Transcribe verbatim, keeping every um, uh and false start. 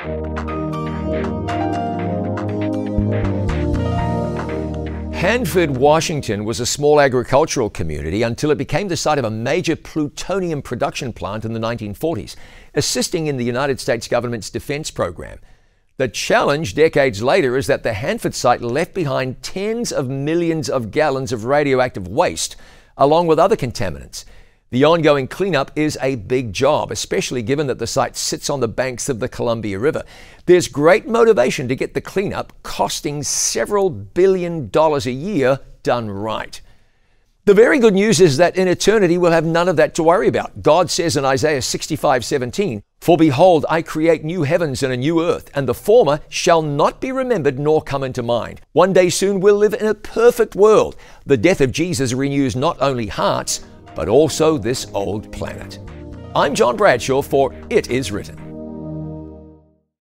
Hanford, Washington was a small agricultural community until it became the site of a major plutonium production plant in the nineteen forties, assisting in the United States government's defense program. The challenge decades later is that the Hanford site left behind tens of millions of gallons of radioactive waste, along with other contaminants. The ongoing cleanup is a big job, especially given that the site sits on the banks of the Columbia River. There's great motivation to get the cleanup, costing several billion dollars a year, done right. The very good news is that in eternity we'll have none of that to worry about. God says in Isaiah sixty-five seventeen, "For behold, I create new heavens and a new earth, and the former shall not be remembered nor come into mind." One day soon we'll live in a perfect world. The death of Jesus renews not only hearts, but also this old planet. I'm John Bradshaw for It Is Written.